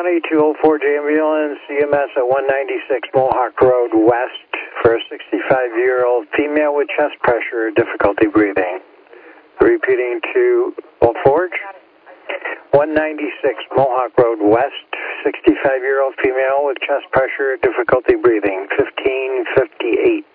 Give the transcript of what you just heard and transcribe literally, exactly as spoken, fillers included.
County, two oh four J ambulance, C M S at one ninety-six Mohawk Road West for a sixty-five-year-old female with chest pressure, difficulty breathing. Repeating to Old Forge. one ninety-six Mohawk Road West, sixty-five-year-old female with chest pressure, difficulty breathing, fifteen fifty-eight.